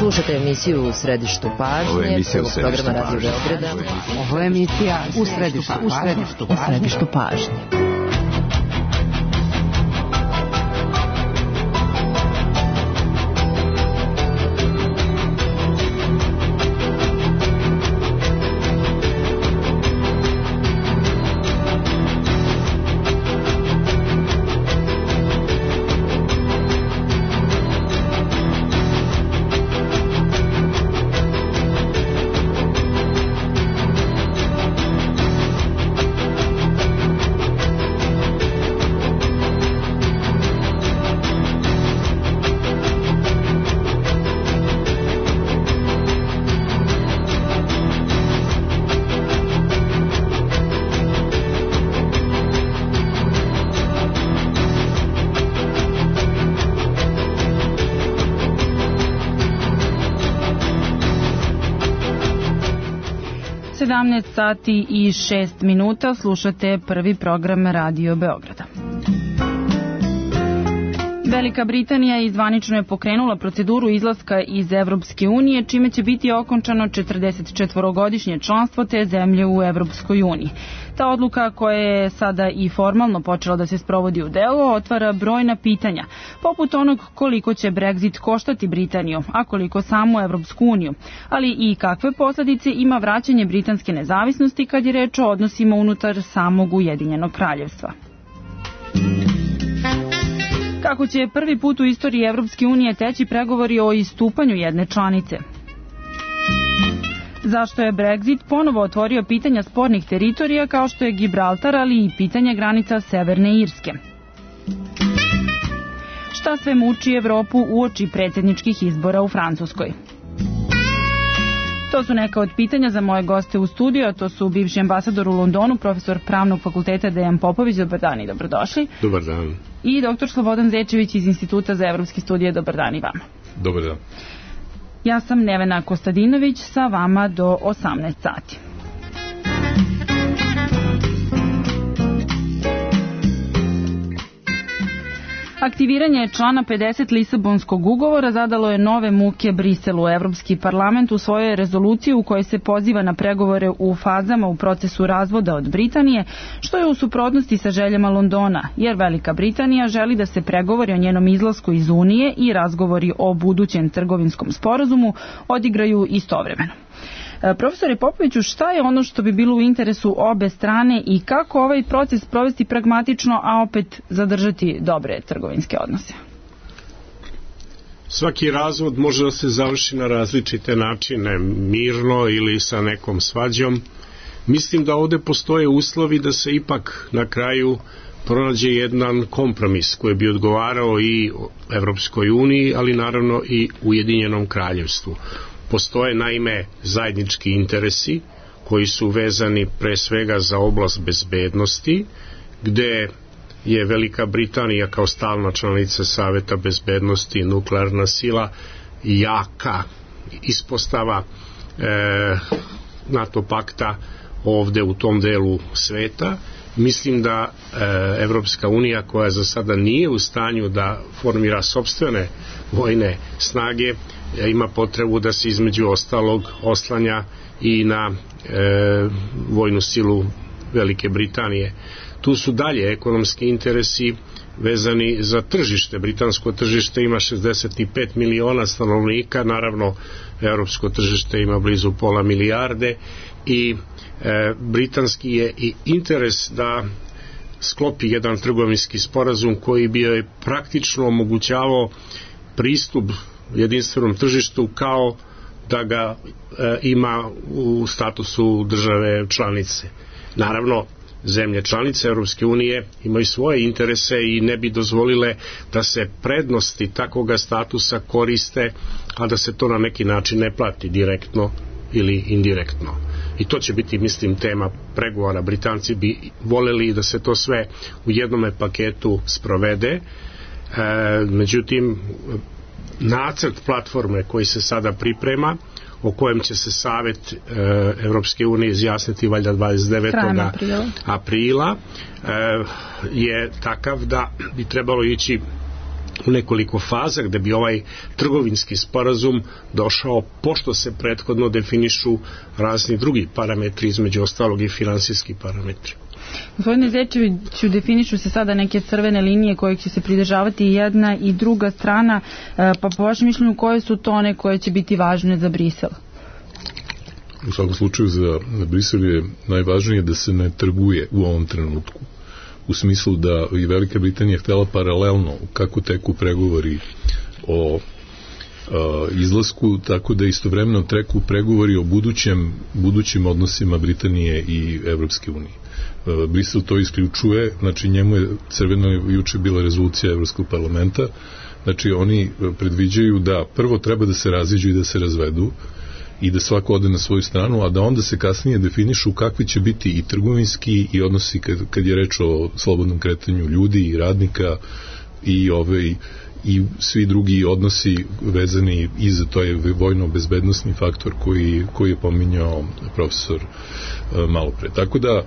Slušate emisiju U središtu pažnje, prvog programa Radio Beograda. Ovo je emisija U središtu pažnje. Sati i 6 minuta slušate prvi program Radio Beograda. Velika Britanija zvanično je pokrenula proceduru izlaska iz Evropske unije, čime će biti okončano 44-godišnje članstvo te zemlje u Evropskoj uniji. Ta odluka, koja je sada i formalno počela da se sprovodi u delo, otvara brojna pitanja, poput onog koliko će Brexit koštati Britaniju, a koliko samu Evropsku uniju, ali i kakve posledice ima vraćanje britanske nezavisnosti kad je reč o odnosima unutar samog Ujedinjenog kraljevstva. Kako će prvi put u istoriji Evropske unije teći pregovori o istupanju jedne članice? Zašto je Brexit ponovo otvorio pitanja spornih teritorija kao što je Gibraltar, ali i pitanje granica Severne Irske? Šta sve muči Evropu uoči predsjedničkih izbora u Francuskoj? To su neka od pitanja za moje goste u studiju, a to su bivši ambasador u Londonu, profesor Pravnog fakulteta Dejan Popović. Dobar dan i dobrodošli. Dobar dan. I doktor Slobodan Zečević iz Instituta za evropske studije. Dobar dan i vama. Dobar dan. Ja sam Nevena Kostadinović, sa vama do 18 sati. Aktiviranje člana 50 Lisabonskog ugovora zadalo je nove muke Briselu. Evropski parlament u svojoj rezoluciji u kojoj se poziva na pregovore u fazama u procesu razvoda od Britanije, što je u suprotnosti sa željama Londona, jer Velika Britanija želi da se pregovori o njenom izlasku iz Unije i razgovori o budućem trgovinskom sporazumu odigraju istovremeno. Profesore Popoviću, šta je ono što bi bilo u interesu obe strane i kako ovaj proces provesti pragmatično, a opet zadržati dobre trgovinske odnose? Svaki razvod može da se završi na različite načine, mirno ili sa nekom svađom. Mislim da ovde postoje uslovi da se ipak na kraju pronađe jedan kompromis koji bi odgovarao i Evropskoj uniji, ali naravno i Ujedinjenom kraljevstvu. Postoje naime zajednički interesi koji su vezani pre svega za oblast bezbednosti, gde je Velika Britanija kao stalna članica Saveta bezbednosti i nuklearna sila jaka ispostava NATO pakta ovde u tom delu sveta. Mislim da Evropska unija, koja za sada nije u stanju da formira sopstvene vojne snage, ima potrebu da se između ostalog oslanja i na vojnu silu Velike Britanije. Tu su dalje ekonomski interesi vezani za tržište. Britansko tržište ima 65 miliona stanovnika, naravno evropsko tržište ima blizu pola milijarde i britanski je i interes da sklopi jedan trgovinski sporazum koji bi joj praktično omogućavao pristup jedinstvenom tržištu kao da ga ima u statusu države članice. Naravno, zemlje članice Europske unije imaju svoje interese i ne bi dozvolile da se prednosti takvoga statusa koriste, a da se to na neki način ne plati direktno ili indirektno. I to će biti, mislim, tema pregovora. Britanci bi voljeli da se to sve u jednome paketu sprovede. Međutim, nacrt platforme koji se sada priprema, o kojem će se Savet Evropske unije izjasniti valjda 29. aprila, je takav da bi trebalo ići u nekoliko faza gde bi ovaj trgovinski sporazum došao, pošto se prethodno definišu razni drugi parametri, između ostalog i finansijski parametri. Gospodine Zečeviću, definišu se sada neke crvene linije kojih će se pridržavati jedna i druga strana, pa po vašem mišljenju koje su to one koje će biti važne za Brisel? U svakom slučaju za Brisel je najvažnije da se ne trguje u ovom trenutku. U smislu da i Velika Britanija htela paralelno kako teku pregovori o izlasku, tako da istovremeno teku pregovori o budućim odnosima Britanije i Evropske unije. Brisel to isključuje, znači njemu je crveno juče bila rezolucija Evropskog parlamenta, znači oni predviđaju da prvo treba da se raziđu i da se razvedu i da svako ode na svoju stranu, a da onda se kasnije definišu kakvi će biti i trgovinski i odnosi kad je reč o slobodnom kretanju ljudi i radnika i svi drugi odnosi vezani i za to je vojno-bezbednosni faktor koji je pominjao profesor malo pre. Tako da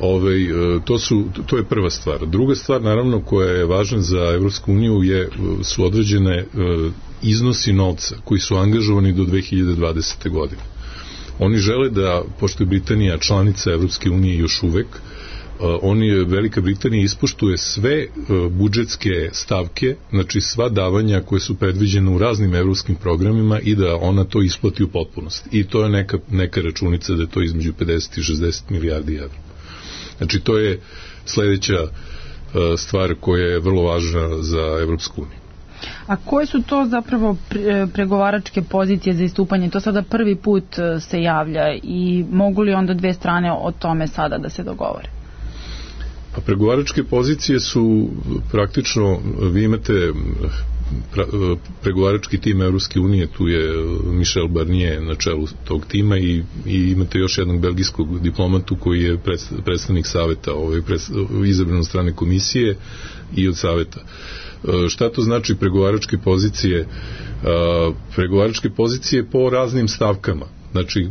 to je prva stvar. Druga stvar, naravno, koja je važna za Evropsku uniju su određene iznosi novca koji su angažovani do 2020. godine. Oni žele da, pošto je Britanija članica Evropske unije još uvek, Velika Britanija ispoštuje sve budžetske stavke, znači sva davanja koje su predviđene u raznim evropskim programima i da ona to isplati u potpunosti. I to je neka računica da je to između 50 i 60 milijardi evra. Znači to je sledeća stvar koja je vrlo važna za Evropsku uniju. A koje su to zapravo pregovaračke pozicije za istupanje? To sada prvi put se javlja i mogu li onda dve strane o tome sada da se dogovore? Pa pregovaračke pozicije su praktično, vi imate pregovarački tim Evropske unije, tu je Michel Barnier na čelu tog tima i imate još jednog belgijskog diplomatu koji je predstavnik saveta, izabran od strane komisije i od saveta. Šta to znači pregovaračke pozicije? Pregovaračke pozicije po raznim stavkama. Znači,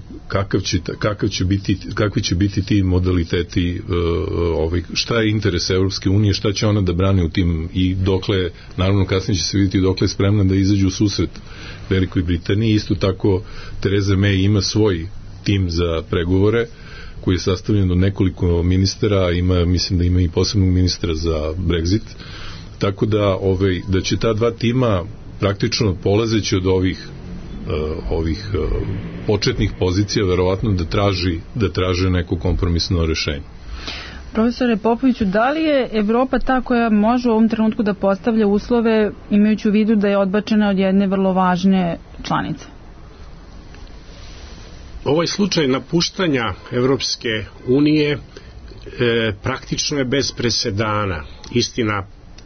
kakvi će biti ti modaliteti, šta je interes Evropske unije, šta će ona da brani u tim i dokle, naravno kasnije će se vidjeti dokle je spremna da izađe u susret Velikoj Britaniji. Isto tako Theresa May ima svoj tim za pregovore koji je sastavljen od nekoliko ministara, mislim da ima i posebnog ministra za Brexit, tako da će ta dva tima praktično polazeći od ovih početnih pozicija verovatno da traže neko kompromisno rešenje. Profesore Popoviću, da li je Evropa ta koja može u ovom trenutku da postavlja uslove imajući u vidu da je odbačena od jedne vrlo važne članice? Ovaj slučaj napuštanja Evropske unije praktično je bez presedana. Istina,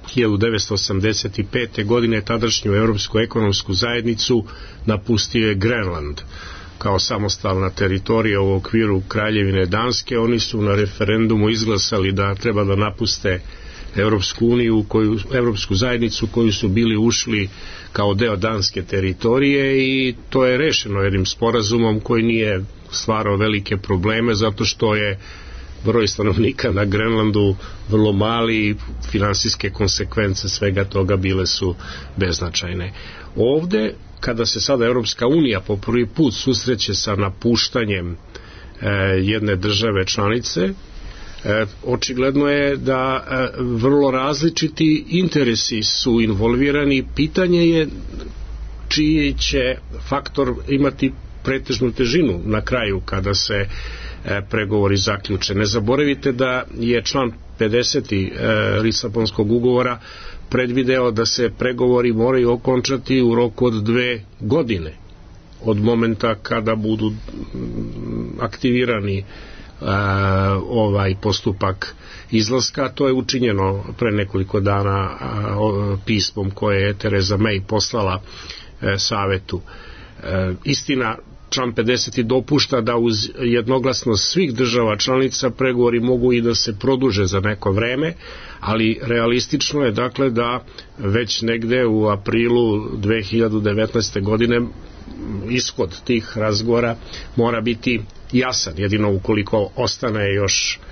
1985. godine tadašnju Evropsku ekonomsku zajednicu napustio je Grenland kao samostalna teritorija u okviru Kraljevine Danske. Oni su na referendumu izglasali da treba da napuste Evropsku uniju, Evropsku zajednicu koju su bili ušli kao deo danske teritorije i to je rešeno jednim sporazumom koji nije stvarao velike probleme zato što je broj stanovnika na Grenlandu vrlo mali i finansijske konsekvence svega toga bile su beznačajne. Ovde, kada se sada Evropska unija po prvi put susreće sa napuštanjem jedne države članice, očigledno je da vrlo različiti interesi su involvirani. Pitanje je čiji će faktor imati pretežnu težinu na kraju kada se pregovori zaključe. Ne zaboravite da je član 50. Lisabonskog ugovora predvideo da se pregovori moraju okončati u roku od 2 godine od momenta kada budu aktivirani ovaj postupak izlaska. To je učinjeno pre nekoliko dana pismom koje je Theresa May poslala savetu. Istina, član 50. dopušta da uz jednoglasnost svih država članica pregovori mogu i da se produže za neko vreme, ali realistično je dakle da već negde u aprilu 2019. godine ishod tih razgovora mora biti jasan, jedino ukoliko ostane još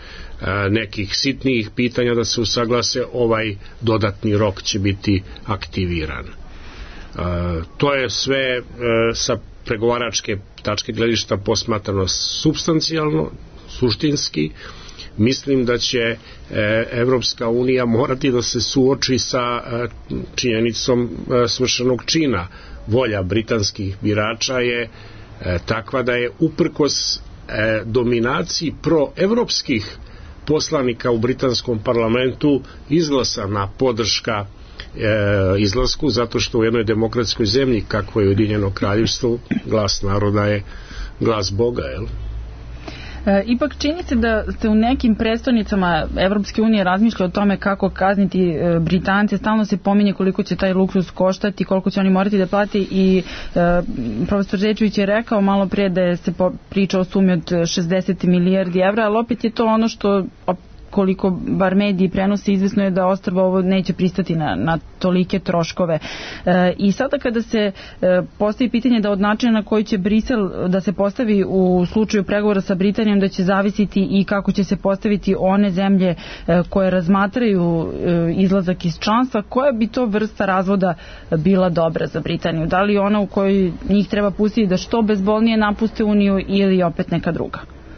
nekih sitnijih pitanja da se usaglase, ovaj dodatni rok će biti aktiviran. To je sve sa pregovaračke tačke gledišta posmatrano supstancijalno, suštinski. Mislim da će Evropska unija morati da se suoči sa činjenicom svršenog čina. Volja britanskih birača je takva da je uprkos dominaciji proevropskih poslanika u britanskom parlamentu izglasana podrška izlasku, zato što u jednoj demokratskoj zemlji kakvo je Ujedinjeno kraljevstvo, glas naroda je glas Boga, jel? Ipak čini se da se u nekim prestonicama Evropske unije razmišlja o tome kako kazniti Britance. Stalno se pominje koliko će taj luksuz koštati, koliko će oni morati da plati i profesor Zečević je rekao malo prije da se priča o sumi od 60 milijardi evra, ali opet je to ono što koliko bar mediji prenose, izvesno je da ostrvo ovo neće pristati na tolike troškove. I sada kada se postavi pitanje da od načina na koji će Brisel da se postavi u slučaju pregovora sa Britanijom, da će zavisiti i kako će se postaviti one zemlje koje razmatraju izlazak iz članstva, koja bi to vrsta razvoda bila dobra za Britaniju? Da li ona u kojoj njih treba pustiti da što bezbolnije napuste Uniju ili opet neka druga?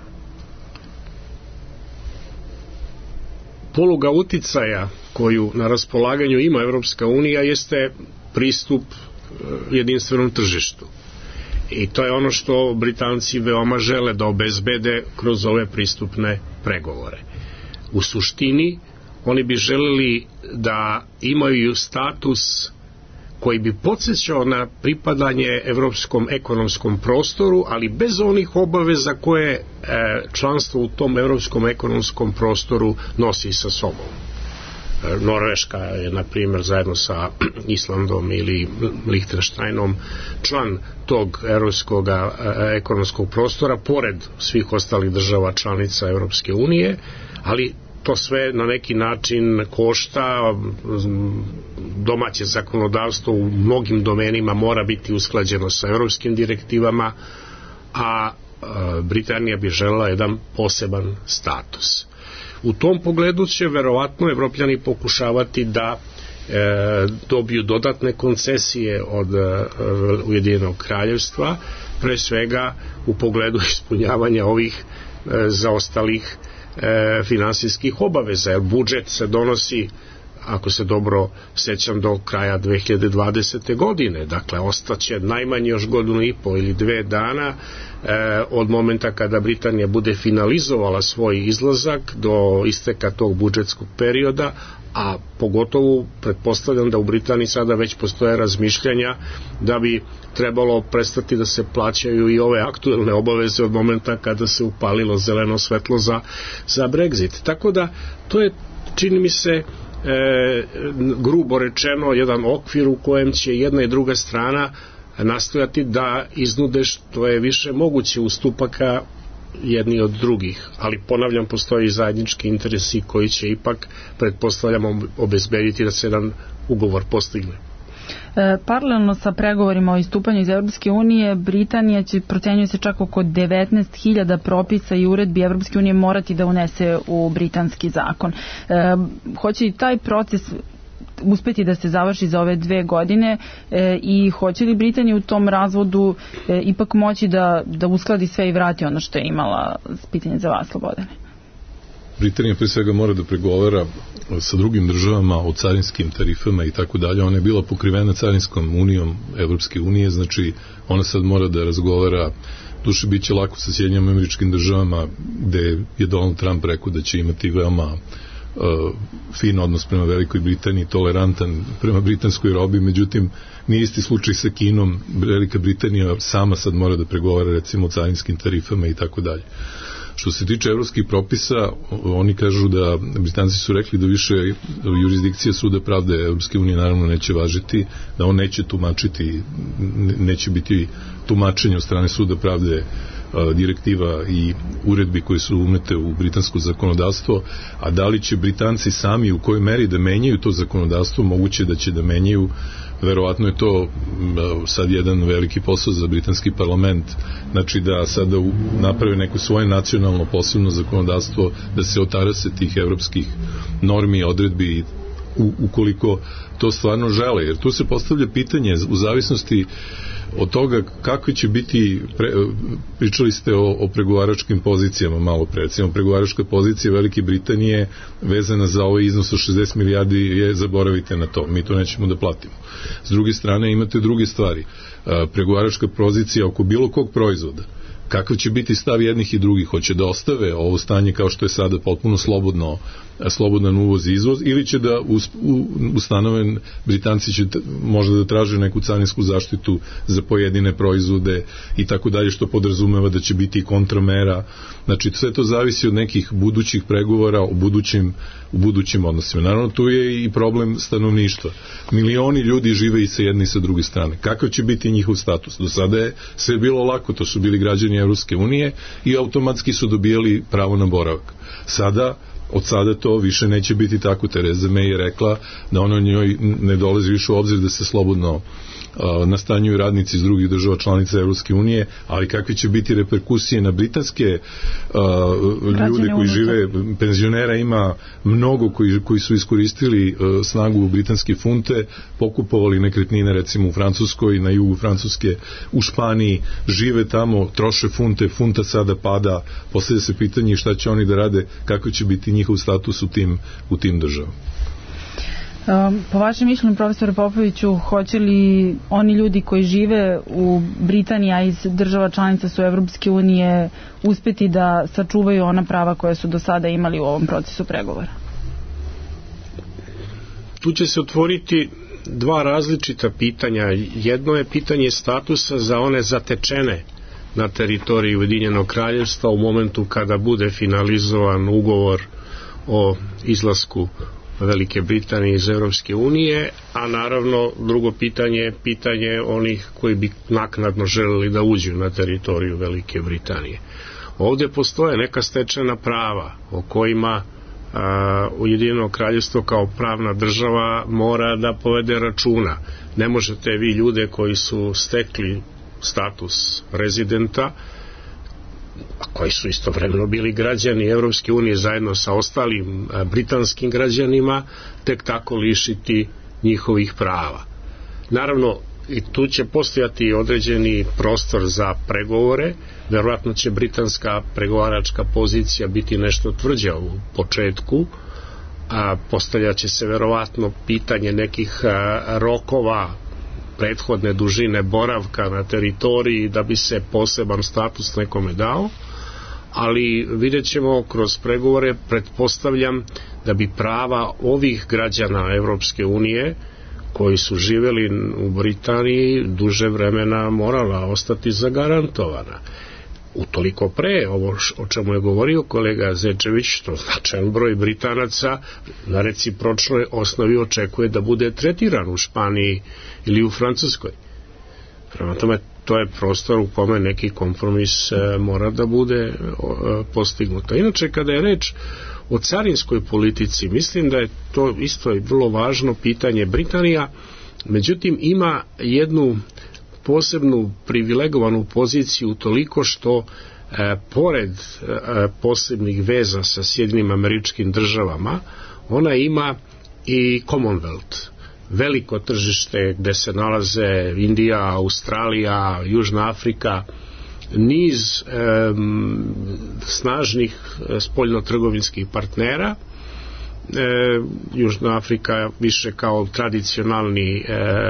Poluga uticaja koju na raspolaganju ima Evropska unija jeste pristup jedinstvenom tržištu. I to je ono što Britanci veoma žele da obezbede kroz ove pristupne pregovore. U suštini, oni bi želeli da imaju status koji bi podsjećao na pripadanje evropskom ekonomskom prostoru, ali bez onih obaveza koje članstvo u tom evropskom ekonomskom prostoru nosi sa sobom. Norveška je, na primjer, zajedno sa Islandom ili Lihtenštajnom član tog evropskog ekonomskog prostora, pored svih ostalih država članica Evropske unije, ali to sve na neki način košta. Domaće zakonodavstvo u mnogim domenima mora biti usklađeno sa evropskim direktivama, a Britanija bi želela jedan poseban status. U tom pogledu će verovatno Evropljani pokušavati da dobiju dodatne koncesije od Ujedinjenog kraljevstva, pre svega u pogledu ispunjavanja ovih zaostalih finansijskih obaveza, jer budžet se donosi, ako se dobro sećam, do kraja 2020. godine, dakle ostaće najmanje još godinu i po ili 2 dana od momenta kada Britanija bude finalizovala svoj izlazak do isteka tog budžetskog perioda, a pogotovo pretpostavljam da u Britaniji sada već postoje razmišljanja da bi trebalo prestati da se plaćaju i ove aktuelne obaveze od momenta kada se upalilo zeleno svetlo za Brexit. Tako da to je, čini mi se, grubo rečeno, jedan okvir u kojem će jedna i druga strana nastojati da iznude što je više moguće ustupaka jedni od drugih, ali ponavljam, postoji zajednički interesi koji će ipak, pretpostavljamo, obezbediti da se jedan ugovor postigne. Paralelno sa pregovorima o istupanju iz Evropske unije, Britanija će, procenjuje se, čak oko 19.000 propisa i uredbi Evropske unije morati da unese u britanski zakon. Hoće i taj proces uspeti da se završi za ove 2 godine i hoće li Britanija u tom razvodu ipak moći da uskladi sve i vrati ono što je imala? Pitanje za vas, Slobodane. Britanija pre svega mora da pregovara sa drugim državama o carinskim tarifama i tako dalje. Ona je bila pokrivena carinskom unijom Evropske unije, znači ona sad mora da razgovara. Duše bit će lako sa Sjedinjenim Američkim Državama, gde je Donald Trump rekao da će imati veoma fin odnos prema Velikoj Britaniji, tolerantan prema britanskoj robi, međutim nije isti slučaj sa Kinom. Velika Britanija sama sad mora da pregovara recimo o carinskim tarifama i tako dalje. Što se tiče evropskih propisa, oni kažu da, Britanci su rekli da više jurisdikcija Suda pravde Evropske unije naravno neće važiti, da on neće tumačiti, neće biti tumačenje od strane Suda pravde direktiva i uredbi koje su unete u britansko zakonodavstvo, a da li će Britanci sami u kojoj meri da menjaju to zakonodavstvo, moguće da će da menjaju. Verovatno je to sad jedan veliki posao za britanski parlament, znači da sada naprave neko svoje nacionalno posebno zakonodavstvo, da se otarase tih evropskih normi i odredbi ukoliko to stvarno žele, jer tu se postavlja pitanje u zavisnosti od toga kakvi će biti, pričali ste o pregovaračkim pozicijama malo pre, recimo pregovaračka pozicija Velike Britanije vezana za ovaj iznos od 60 milijardi je zaboravite na to, mi to nećemo da platimo. S druge strane imate druge stvari, pregovaračka pozicija oko bilo kog proizvoda, kakav će biti stav jednih i drugih, hoće da ostave ovo stanje kao što je sada potpuno slobodan uvoz i izvoz, ili će da ustanoven Britanci će možda da traže neku carinsku zaštitu za pojedine proizvode i tako dalje, što podrazumeva da će biti kontramera. Znači sve to zavisi od nekih budućih pregovora u budućim odnosima. Naravno tu je i problem stanovništva. Milioni ljudi žive i sa jedne i sa druge strane. Kakav će biti njihov status? Do sada je sve bilo lako, to su bili građani Evropske unije i automatski su dobijali pravo na boravak. Od sada to više neće biti tako. Tereza May je rekla da ono njoj ne dolazi više u obzir da se slobodno nastanjuju radnici iz drugih država članica Evropske unije, ali kakve će biti reperkusije na britanske ljude koji žive, penzionera ima mnogo koji su iskoristili snagu u britanske funte, pokupovali nekretnine recimo u Francuskoj, na jugu Francuske, u Španiji, žive tamo, troše funte, funta sada pada, postavlja se pitanje šta će oni da rade, kako će biti njihov status u tim državama. Po vašem mišljenju, profesore Popoviću, hoće li oni ljudi koji žive u Britaniji, a iz država članica su Evropske unije, uspeti da sačuvaju ona prava koje su do sada imali u ovom procesu pregovora? Tu će se otvoriti dva različita pitanja. Jedno je pitanje statusa za one zatečene na teritoriji Ujedinjenog kraljevstva u momentu kada bude finalizovan ugovor o izlasku Velike Britanije iz Evropske unije, a naravno drugo pitanje je pitanje onih koji bi naknadno želeli da uđu na teritoriju Velike Britanije. Ovdje postoje neka stečena prava o kojima Ujedinjeno kraljevstvo kao pravna država mora da povede računa. Ne možete vi ljude koji su stekli status rezidenta, a koji su istovremeno bili građani Evropske unije zajedno sa ostalim britanskim građanima, tek tako lišiti njihovih prava. Naravno, i tu će postojati određeni prostor za pregovore, verovatno će britanska pregovaračka pozicija biti nešto tvrđa u početku, a postavljaće se verovatno pitanje nekih rokova prethodne dužine boravka na teritoriji da bi se poseban status nekome dao, ali vidjet ćemo kroz pregovore, pretpostavljam da bi prava ovih građana Evropske unije koji su živjeli u Britaniji duže vremena morala ostati zagarantovana. Utoliko pre, ovo o čemu je govorio kolega Zečević, to značajan broj Britanaca na recipročnoj osnovi očekuje da bude tretiran u Španiji ili u Francuskoj. Prema tome, to je prostor u kome neki kompromis mora da bude postignuto. Inače, kada je reč o carinskoj politici, mislim da je to isto vrlo važno pitanje. Britanija, međutim, ima jednu posebnu privilegovanu poziciju toliko što pored posebnih veza sa Sjedinjenim Američkim Državama, ona ima i Commonwealth, veliko tržište gde se nalaze Indija, Australija, Južna Afrika, niz snažnih spoljnotrgovinskih partnera. Južna Afrika više kao tradicionalni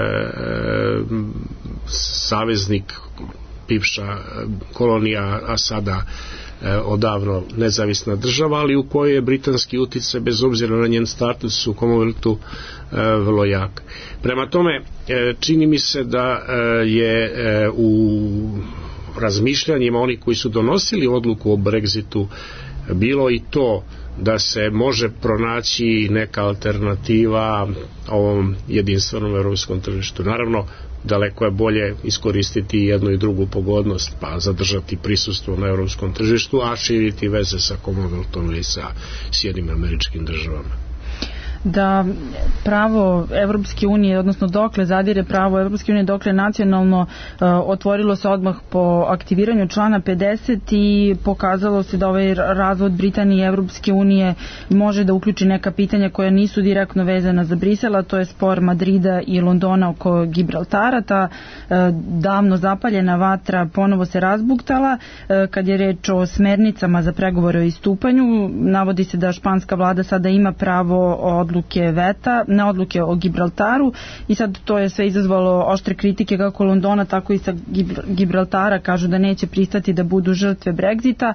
saveznik, bivša kolonija, a sada odavno nezavisna država, ali u kojoj je britanski uticaj bez obzira na njen status u Commonwealthu vrlo jak. Prema tome, čini mi se da je u razmišljanjima oni koji su donosili odluku o Brexitu bilo i to da se može pronaći neka alternativa ovom jedinstvenom evropskom tržištu. Naravno, daleko je bolje iskoristiti jednu i drugu pogodnost, pa zadržati prisustvo na evropskom tržištu, a širiti veze sa Commonwealthom ili sa Sjedinjenim Američkim Državama. Da pravo Evropske unije, odnosno dokle zadire pravo Evropske unije, dokle nacionalno, otvorilo se odmah po aktiviranju člana 50 i pokazalo se da ovaj razvod Britanije i Evropske unije može da uključi neka pitanja koja nisu direktno vezana za Brisela, to je spor Madrida i Londona oko Gibraltara. Ta davno zapaljena vatra ponovo se razbuktala. Kad je reč o smernicama za pregovore o istupanju, navodi se da španska vlada sada ima pravo odluke veta na odluke o Gibraltaru i sad to je sve izazvalo oštre kritike kako Londona, tako i sa Gibraltara. Kažu da neće pristati da budu žrtve Brexita.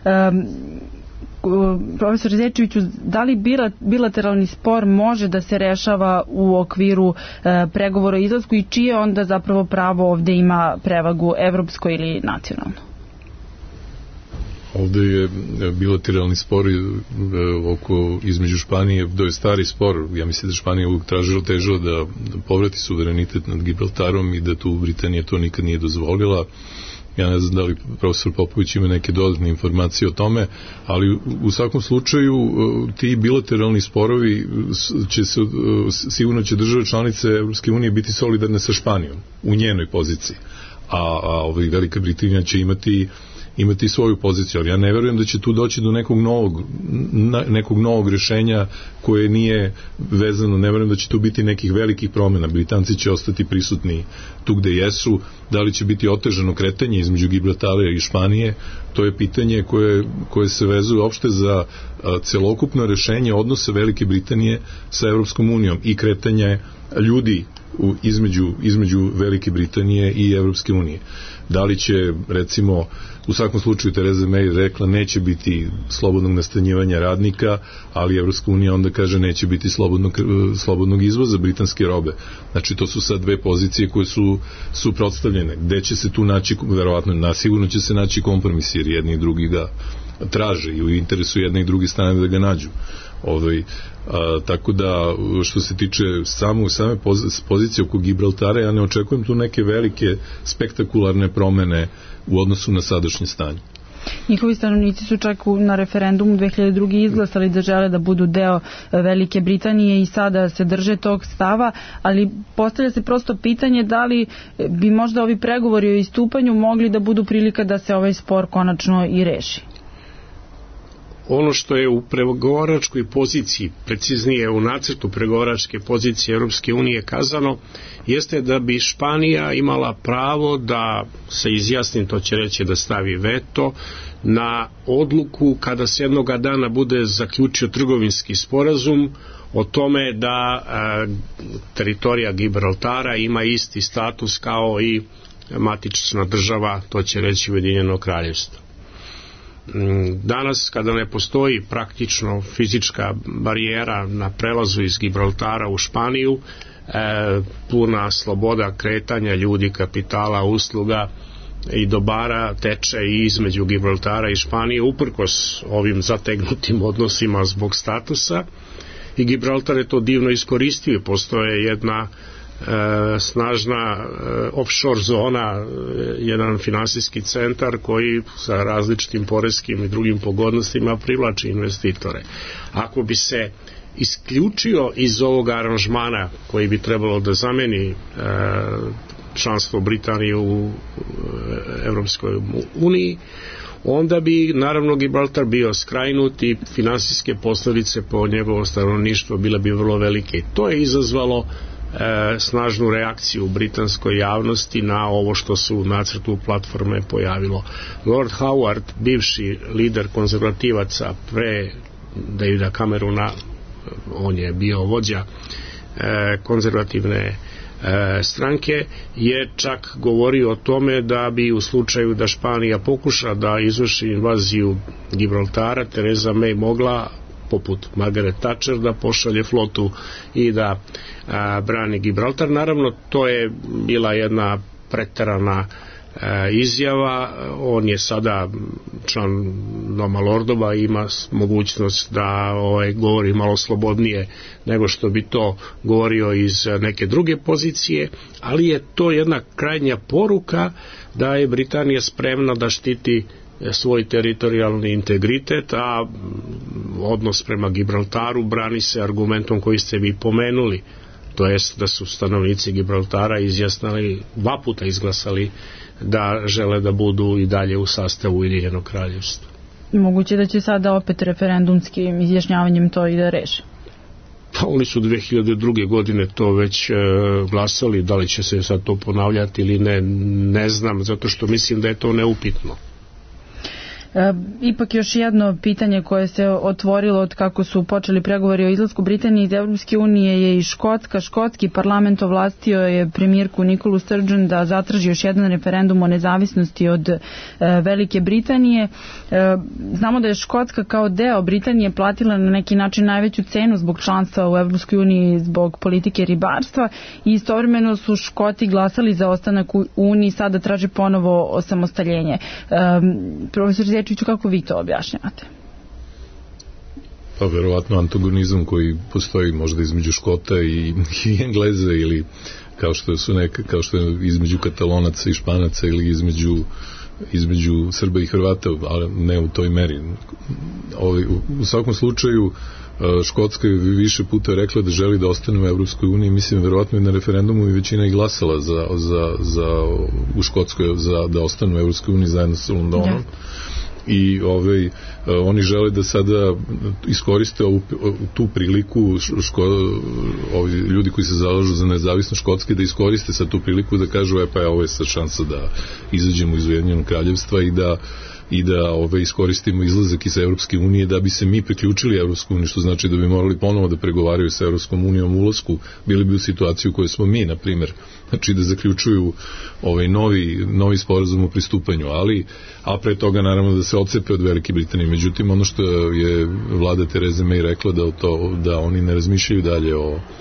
Profesor Zečeviću, da li bilateralni spor može da se rešava u okviru pregovora o izlasku i čije onda zapravo pravo ovde ima prevagu, evropsko ili nacionalno? Ovde je bilateralni spor između Španije, to je stari spor. Ja mislim da Španija uvijek težila da povrati suverenitet nad Gibraltarom i da tu Britanija to nikad nije dozvolila. Ja ne znam da li profesor Popović ima neke dodatne informacije o tome, ali u svakom slučaju ti bilateralni sporovi sigurno će države članice Evropske unije biti solidarne sa Španijom u njenoj poziciji, a Velika Britanija će imati svoju poziciju, ali ja ne verujem da će tu doći do nekog novog rešenja koje nije vezano, ne verujem da će tu biti nekih velikih promjena. Britanci će ostati prisutni tu gde jesu. Da li će biti otežano kretanje između Gibraltara i Španije, to je pitanje koje se vezuje opšte za celokupno rešenje odnosa Velike Britanije sa Evropskom unijom i kretanje ljudi između Velike Britanije i Evropske unije. Da li će, recimo, u svakom slučaju Theresa May rekla neće biti slobodnog nastanjivanja radnika, ali Evropska unija onda kaže neće biti slobodnog izvoza britanske robe. Znači to su sad dve pozicije koje su suprotstavljene. Gde će se tu naći, verovatno sigurno će se naći kompromis, jer jedni i drugi ga traže i u interesu jedne i druge strane da ga nađu. Tako da što se tiče same pozicije oko Gibraltara, ja ne očekujem tu neke velike spektakularne promene u odnosu na sadašnje stanje. Njihovi stanovnici su čak na referendumu 2002. izglasali da žele da budu deo Velike Britanije i sada se drže tog stava, ali postavlja se prosto pitanje da li bi možda ovi pregovori o istupanju mogli da budu prilika da se ovaj spor konačno i reši. Ono što je u pregovaračkoj poziciji, preciznije u nacrtu pregovaračke pozicije Europske unije kazano, jeste da bi Španija imala pravo da se izjasni, to će reći da stavi veto, na odluku kada se jednoga dana bude zaključio trgovinski sporazum o tome da teritorija Gibraltara ima isti status kao i matična država, to će reći Ujedinjeno Kraljevstvo. Danas, kada ne postoji praktično fizička barijera na prelazu iz Gibraltara u Španiju, puna sloboda kretanja ljudi, kapitala, usluga i dobara teče i između Gibraltara i Španije, uprkos ovim zategnutim odnosima zbog statusa, i Gibraltar je to divno iskoristio. Postoje jedna snažna offshore zona, jedan finansijski centar koji sa različitim poreskim i drugim pogodnostima privlači investitore. Ako bi se isključio iz ovog aranžmana koji bi trebalo da zameni članstvo Britanije u Evropskoj uniji, onda bi naravno Gibraltar bio skrajnut i finansijske posledice po njegovo stanovništvo bile bi vrlo velike. To je izazvalo snažnu reakciju u britanskoj javnosti na ovo što se u nacrtu platforme pojavilo. Lord Howard, bivši lider konzervativaca pre Davida Camerona, on je bio vođa konzervativne stranke, je čak govorio o tome da bi u slučaju da Španija pokuša da izvrši invaziju Gibraltara, Theresa May mogla, poput Margaret Thatcher, da pošalje flotu i da brani Gibraltar. Naravno, to je bila jedna preterana izjava. On je sada član Doma lordova, ima mogućnost da govori malo slobodnije nego što bi to govorio iz neke druge pozicije, ali je to jedna krajnja poruka da je Britanija spremna da štiti svoj teritorijalni integritet, a odnos prema Gibraltaru brani se argumentom koji ste vi pomenuli, to jest da su stanovnici Gibraltara izjasnili, 2 puta izglasali da žele da budu i dalje u sastavu Ujedinjenog kraljevstva. Moguće da će sada opet referendumskim izjašnjavanjem to i da reše? Pa oni su 2002. godine to već glasali, da li će se sad to ponavljati ili ne znam, zato što mislim da je to neupitno. Ipak još jedno pitanje koje se otvorilo od kako su počeli pregovori o izlasku Britanije iz Evropske unije je i Škotska. Škotski parlament ovlastio je premijerku Nikolu Sturgeon da zatraži još jedan referendum o nezavisnosti od Velike Britanije. Znamo da je Škotska kao deo Britanije platila na neki način najveću cenu zbog članstva u Evropskoj uniji zbog politike ribarstva i istovremeno su Škoti glasali za ostanak u Uniji, sada traže ponovo osamostaljenje. Profesor Zečeviću, kako vi to objašnjavate? Pa verovatno antagonizam koji postoji možda između Škota i Engleza, ili kao što je između Katalonaca i Španaca, ili između Srba i Hrvata, ali ne u toj meri. U svakom slučaju Škotska je više puta rekla da želi da ostane u Evropskoj uniji, mislim verovatno i na referendumu i većina i glasala u Škotskoj da ostane u Evropskoj uniji zajedno sa Londonom. I oni žele da sada iskoriste tu priliku, ovi ljudi koji se zalažu za nezavisnost Škotske, da iskoriste sad tu priliku da kažu ovo je sad šansa da izađemo iz Ujedinjenog kraljevstva i da iskoristimo izlazak iz Evropske unije da bi se mi priključili Evropskoj uniji, što znači da bi morali ponovo da pregovaraju sa Evropskom unijom u ulasku, bili bi u situaciju u kojoj smo mi, na primjer, znači da zaključuju novi sporazum o pristupanju, a pre toga naravno da se odcepe od Velike Britanije. Međutim, ono što je vlada Tereze May rekla da oni ne razmišljaju dalje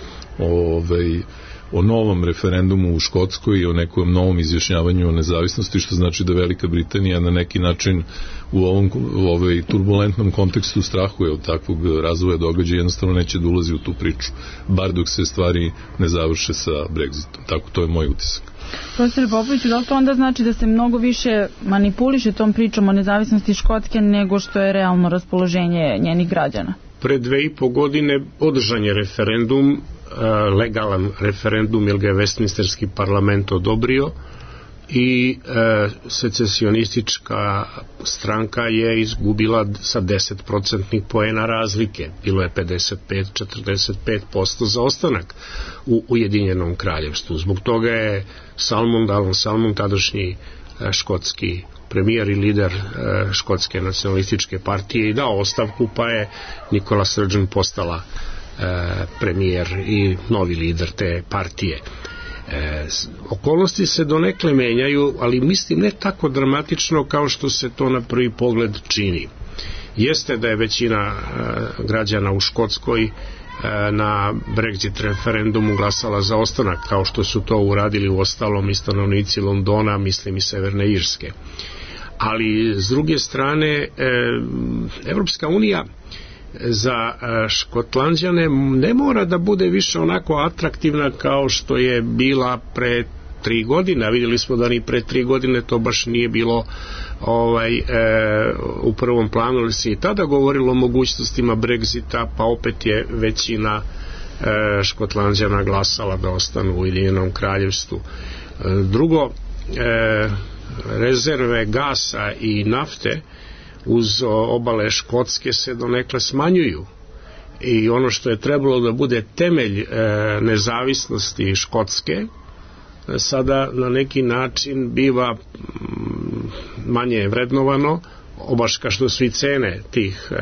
o novom referendumu u Škotskoj i o nekom novom izjašnjavanju o nezavisnosti, što znači da Velika Britanija na neki način u ovom turbulentnom kontekstu strahuje od takvog razvoja događaja, jednostavno neće da ulazi u tu priču, bar dok se stvari ne završe sa Brexitom. Tako, to je moj utisak. Profesor Popoviću, da li to onda znači da se mnogo više manipuliše tom pričom o nezavisnosti Škotske nego što je realno raspoloženje njenih građana? Pre 2,5 godine održan je referendum, legalan referendum, jer ga je Westminsterski parlament odobrio i secesionistička stranka je izgubila sa 10% poena razlike. Bilo je 55-45% za ostanak u Ujedinjenom kraljevstvu. Zbog toga je Alan Salmond, tadašnji škotski premijer i lider škotske nacionalističke partije, i dao ostavku, pa je Nicola Sturgeon postala premijer i novi lider te partije. Okolnosti se donekle menjaju, ali mislim ne tako dramatično kao što se to na prvi pogled čini. Jeste da je većina građana u Škotskoj na Brexit referendumu glasala za ostanak, kao što su to uradili u ostalom i stanovnici Londona, mislim i Severne Irske. Ali s druge strane, Evropska unija za Škotlanđane ne mora da bude više onako atraktivna kao što je bila pre 3 godine. Vidjeli smo da ni pre 3 godine to baš nije bilo u prvom planu, ali se i tada govorilo o mogućnostima Brexita, pa opet je većina Škotlanđana glasala da ostanu u Ujedinjenom kraljevstvu. Drugo, rezerve gasa i nafte uz obale Škotske se donekle smanjuju, i ono što je trebalo da bude temelj nezavisnosti Škotske sada na neki način biva manje vrednovano, obaška što su i cene tih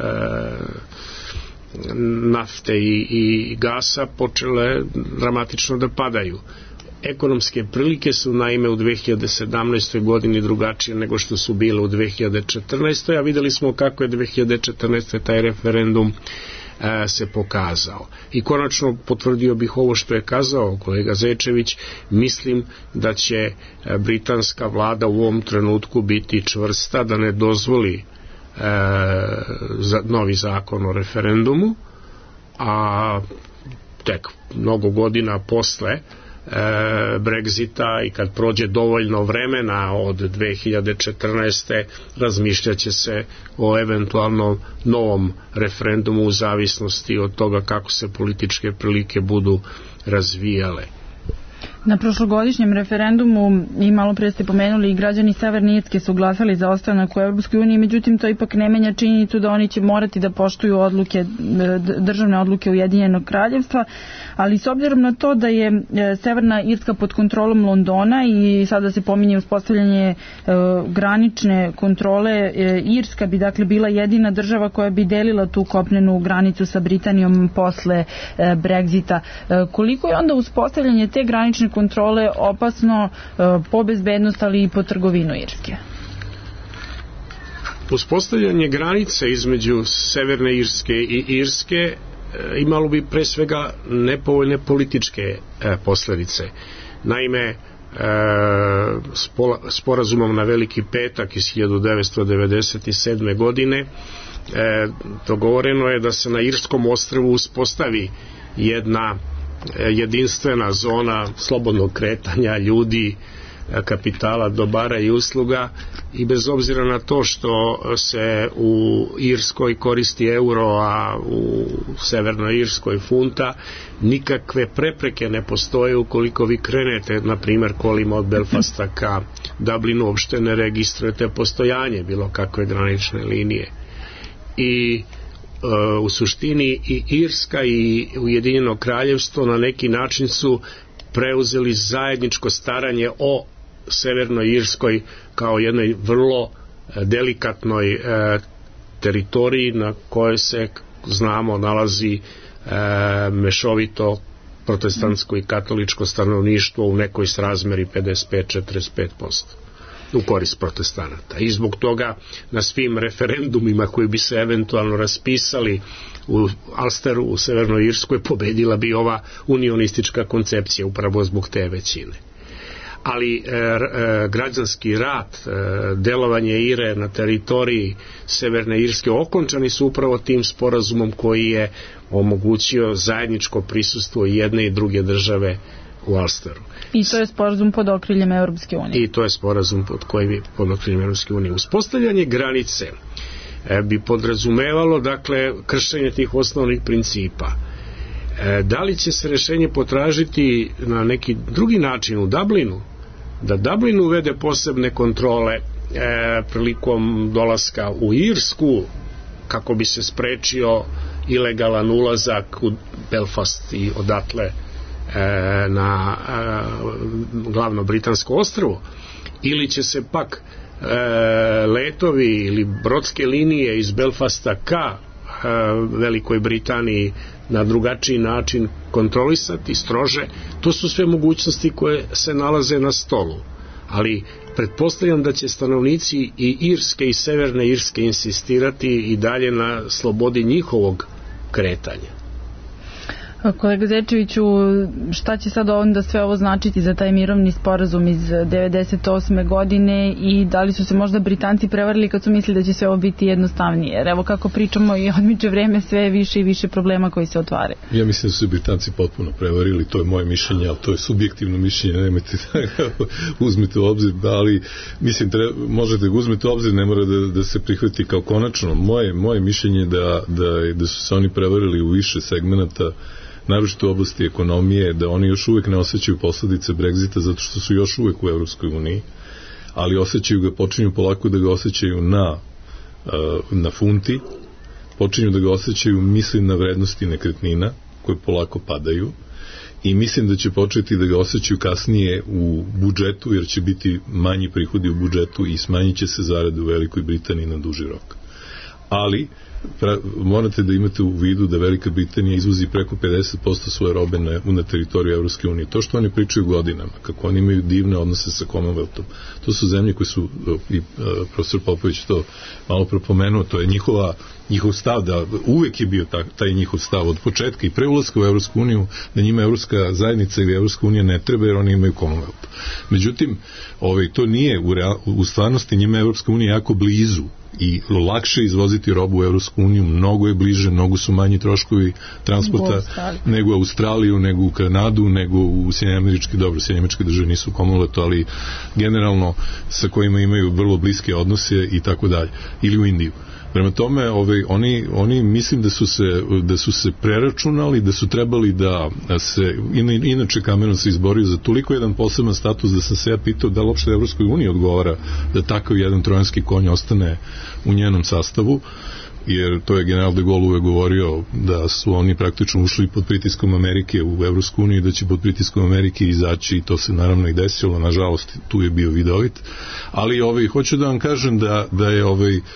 nafte i gasa počele dramatično da padaju. Ekonomske prilike su naime u 2017. godini drugačije nego što su bile u 2014. a videli smo kako je 2014. taj referendum se pokazao. I konačno potvrdio bih ovo što je kazao kolega Zečević, mislim da će britanska vlada u ovom trenutku biti čvrsta da ne dozvoli novi zakon o referendumu, a tek mnogo godina posle Brexita i kad prođe dovoljno vremena od 2014. razmišljaće se o eventualnom novom referendumu u zavisnosti od toga kako se političke prilike budu razvijale. Na prošlogodišnjem referendumu, i malo pre ste pomenuli, i građani Severne Irske su glasali za ostanak u Evropskoj uniji, međutim to ipak ne menja činjenicu da oni će morati da poštuju državne odluke Ujedinjenog kraljevstva, ali s obzirom na to da je Severna Irska pod kontrolom Londona i sada se pominje uspostavljanje granične kontrole, Irska bi dakle bila jedina država koja bi delila tu kopnenu granicu sa Britanijom posle Brexita. Koliko je onda uspostavljanje te granične kontrole opasno po bezbednost, ali i po trgovinu Irske? Uspostavljanje granice između Severne Irske i Irske imalo bi pre svega nepovoljne političke posledice. Naime, sporazumom na Veliki petak iz 1997. godine dogovoreno je da se na Irskom ostrvu uspostavi jedna jedinstvena zona slobodnog kretanja ljudi, kapitala, dobara i usluga, i bez obzira na to što se u Irskoj koristi euro, a u Severnoj Irskoj funta, nikakve prepreke ne postoje ukoliko vi krenete, na primjer, kolima od Belfasta ka Dublinu, uopšte ne registrujete postojanje bilo kakve granične linije. I u suštini i Irska i Ujedinjeno kraljevstvo na neki način su preuzeli zajedničko staranje o Severnoj Irskoj kao jednoj vrlo delikatnoj teritoriji na kojoj se, znamo, nalazi mešovito protestantsko i katoličko stanovništvo u nekoj srazmeri 55-45% u korist protestanata. I zbog toga na svim referendumima koji bi se eventualno raspisali u Ulsteru, u Severnoj Irskoj, pobedila bi ova unionistička koncepcija upravo zbog te većine. Ali građanski rat, delovanje Ire na teritoriji Severne Irske okončani su upravo tim sporazumom koji je omogućio zajedničko prisustvo jedne i druge države u Ulsteru. I to je sporazum pod okriljem Europske unije. I to je sporazum pod okriljem Europske unije. Uspostavljanje granice bi podrazumevalo, dakle, kršenje tih osnovnih principa. Da li će se rešenje potražiti na neki drugi način u Dublinu? Da Dublin uvede posebne kontrole prilikom dolaska u Irsku, kako bi se sprečio ilegalan ulazak u Belfast i odatle na glavno britansko ostrvo, ili će se pak letovi ili brodske linije iz Belfasta ka Velikoj Britaniji na drugačiji način kontrolisati strože. To su sve mogućnosti koje se nalaze na stolu, ali pretpostavljam da će stanovnici i Irske i Severne Irske insistirati i dalje na slobodi njihovog kretanja. Kolega Zečeviću, šta će sad onda sve ovo značiti za taj mirovni sporazum iz 1998. godine i da li su se možda Britanci prevarili kad su mislili da će sve ovo biti jednostavnije? Jer evo kako pričamo i odmiče vreme, sve više i više problema koji se otvare. Ja mislim da su se Britanci potpuno prevarili, to je moje mišljenje, ali to je subjektivno mišljenje, nemojte da uzmete u obzir, ali mislim, možete ga uzmete u obzir, ne mora da se prihvati kao konačno. Moje mišljenje je da su se oni prevarili u više segmenata, naročito u oblasti ekonomije, da oni još uvek ne osjećaju posledice Brexita zato što su još uvek u Evropskoj uniji, ali osjećaju ga, počinju polako da ga osjećaju na funti, počinju da ga osjećaju, mislim, na vrednosti nekretnina koje polako padaju, i mislim da će početi da ga osjećaju kasnije u budžetu, jer će biti manji prihodi u budžetu i smanjit će se zarade u Velikoj Britaniji na duži rok. ali morate da imate u vidu da Velika Britanija izvozi preko 50% svoje robe na teritoriju Evropske unije. To što oni pričaju godinama, kako oni imaju divne odnose sa Commonwealthom, to su zemlje koje su, i profesor Popović to malo propomenuo, to je njihov stav, da uvek je bio taj njihov stav od početka i pre ulaska u Evropsku uniju, da njima Evropska zajednica ili Evropska unija ne treba jer oni imaju Commonwealth. Međutim, to nije u stvarnosti, njima Evropska unija jako blizu i lakše izvoziti robu u Evropsku uniju, mnogo je bliže, mnogo su manji troškovi transporta nego u Australiju, nego u Kanadu, nego u Sjedinjene Američke Države nisu Commonwealth, ali generalno sa kojima imaju vrlo bliske odnose i tako dalje, ili u Indiju. Prema tome, oni mislim da su se preračunali, da su trebali da se, inače Cameron se izborio za toliko jedan poseban status da sam se ja pitao da li uopšte Evropskoj uniji odgovara da takav jedan trojanski konj ostane u njenom sastavu, jer to je general de Gaulle uvek govorio da su oni praktično ušli pod pritiskom Amerike u Evropsku uniju i da će pod pritiskom Amerike izaći, i to se naravno i desilo, nažalost tu je bio vidovit, ali hoću da vam kažem da je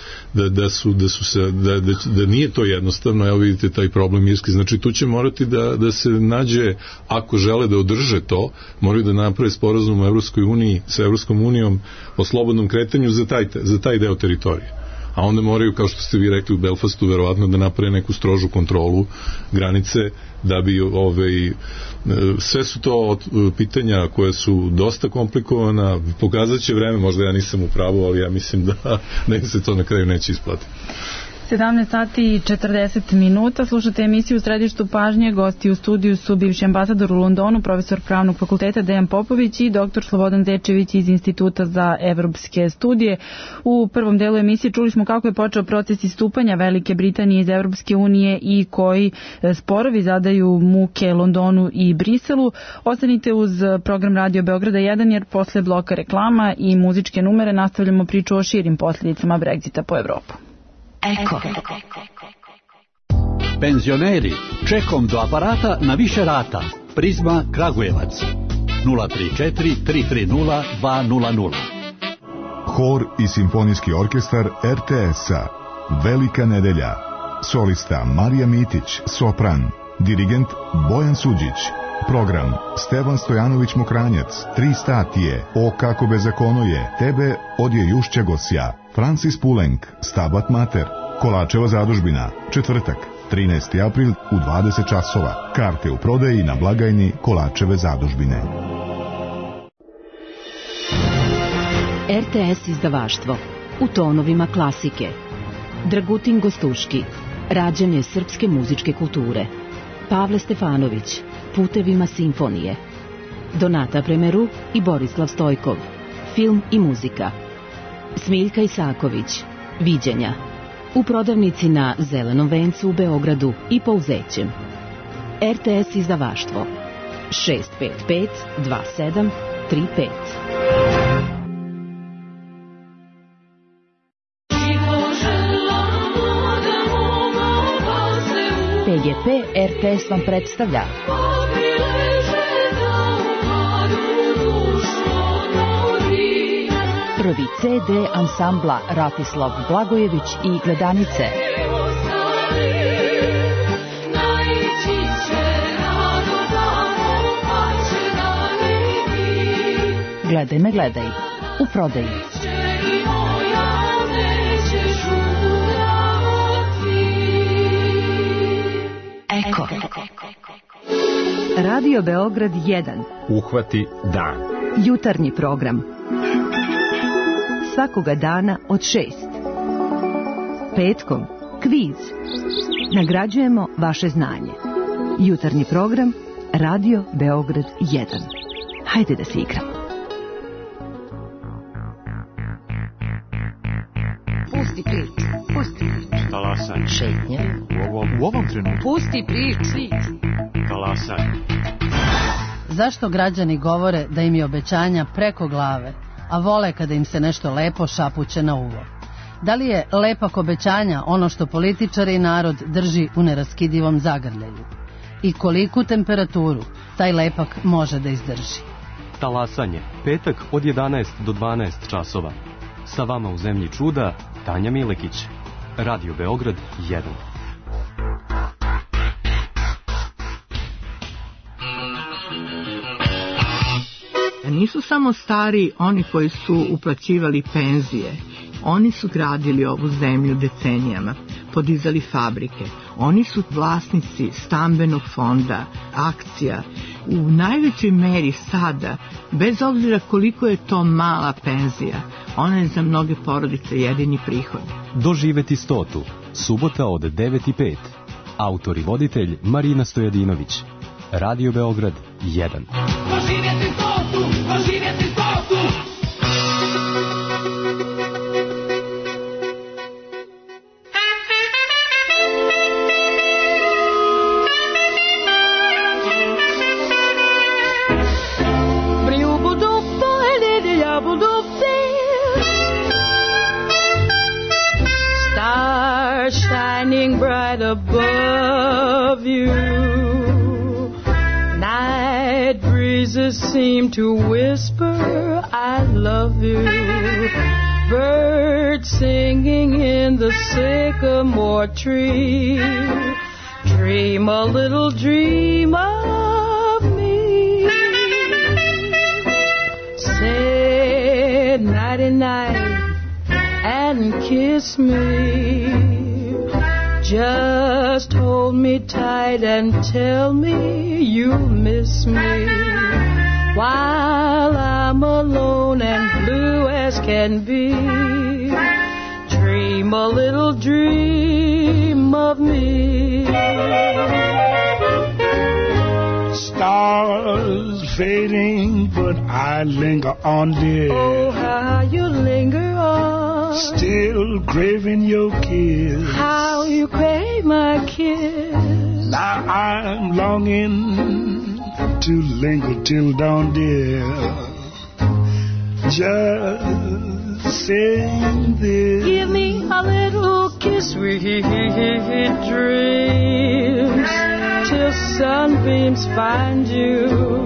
da nije to jednostavno. Evo vidite taj problem Irske, znači tu će morati da se nađe, ako žele da održe to, moraju da naprave sporazum u Evropskoj uniji sa Evropskom unijom o slobodnom kretanju za taj deo teritorije. A onda moraju, kao što ste vi rekli u Belfastu, verovatno da naprave neku strožu kontrolu granice, da bi sve su to pitanja koje su dosta komplikovana, pokazat će vreme, možda ja nisam u pravu, ali ja mislim da im se to na kraju neće isplatiti. 17 sati i 40 minuta. Slušate emisiju u Središtu pažnje. Gosti u studiju su bivši ambasador u Londonu, profesor Pravnog fakulteta Dejan Popović i dr. Slobodan Zečević iz Instituta za evropske studije. U prvom delu emisije čuli smo kako je počeo proces istupanja Velike Britanije iz Evropske unije i koji sporovi zadaju muke Londonu i Briselu. Ostanite uz program Radio Beograda 1, jer posle bloka reklama i muzičke numere nastavljamo priču o širim posljedicama Brexita po Evropu. Eko. Penzioneri, čekom do aparata na više rata. Prizma Kragujevac 034 330 200. Hor i simfonijski orkestar RTS-a. Velika nedelja. Solista Marija Mitić, sopran. Dirigent Bojan Suđić. Program Stevan Stojanović Mokranjac, 3 statije, O kako bezakono je, Tebe odje Jušća Gosja, Francis Pulenk, Stabat Mater, Kolačeva zadužbina, četvrtak, 13. april u 20 časova. Karte u prodaji na blagajni Kolačeve zadužbine. RTS izdavaštvo, u tonovima klasike. Dragutin Gostuški, rađanje srpske muzičke kulture. Pavle Stefanović, Putevima simfonije. Donata Premeru i Borislav Stojkov, film i muzika. Smiljka Isaković, Viđenja. U prodavnici na Zelenom vencu u Beogradu i po Uzećem. RTS izdavaštvo 655 2735. PGP RTS vam predstavlja prvi CD ansambla Ratislav Blagojević i Gledanice. Gledaj me, gledaj, u prodaji. Eko. Radio Beograd 1. Uhvati dan. Jutarnji program. Svakoga dana od 6. Petkom kviz. Nagrađujemo vaše znanje. Jutarnji program Radio Beograd 1. Hajde da se igramo. Pusti priču. Talasanje. Šetnja. U ovom trenutku. Pusti priču. Talasanje. Zašto građani govore da im je obećanja preko glave, a vole kada im se nešto lepo šapuće na uvo? Da li je lepak obećanja ono što političari i narod drži u neraskidivom zagrljaju? I koliku temperaturu taj lepak može da izdrži? Talasanje, petak od 11 do 12 časova. Sa vama u Zemlji čuda, Tanja Milekić. Radio Beograd 1. Nisu samo stari oni koji su uplaćivali penzije. Oni su gradili ovu zemlju decenijama, podizali fabrike. Oni su vlasnici stambenog fonda, akcija. U najvećoj meri sada, bez obzira koliko je to mala penzija, ona je za mnoge porodice jedini prihod. Doživeti 100. Subota od 9:05. Autor i voditelj Marina Stojadinović. Radio Beograd 1. Doživjeti 100, doživjeti 100. Stars shining bright above you. Night breezes seem to whisper, I love you. Birds singing in the sycamore tree. Dream a little dream of me. Say nighty-night and kiss me. Just hold me tight and tell me you miss me. While I'm alone and blue as can be, dream a little dream of me. Stars fading, but I linger on, dear. Oh, how you linger on. Still craving your kiss. How you crave my kiss. Now I'm longing to linger till dawn, dear. Just saying this. Give me a little kiss, sweet dreams, till sunbeams find you.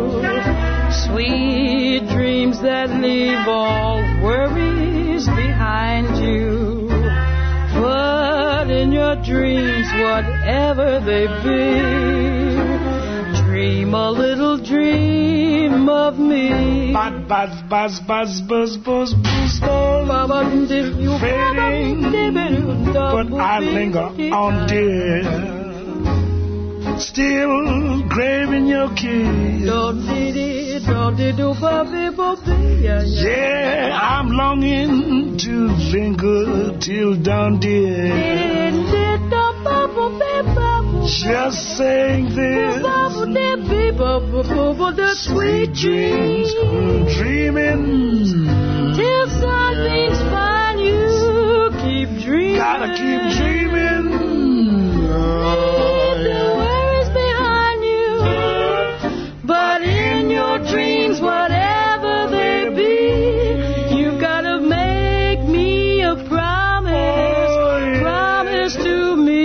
Sweet dreams that leave all worries behind you. But in your dreams, whatever they be, dream a little dream of me. Buzz, buzz, buzz, buzz, buzz, buzz, buzz, fading, but I linger on, dear. Still craving your kiss. Yeah, I'm longing to linger till dawn, dear. Just saying this. Sweet dreams, dreaming till sunbeams find you. Keep dreaming. Gotta keep dreaming. Leave the worries behind you. But in your dreams, whatever they be, you gotta make me a promise. Promise to me.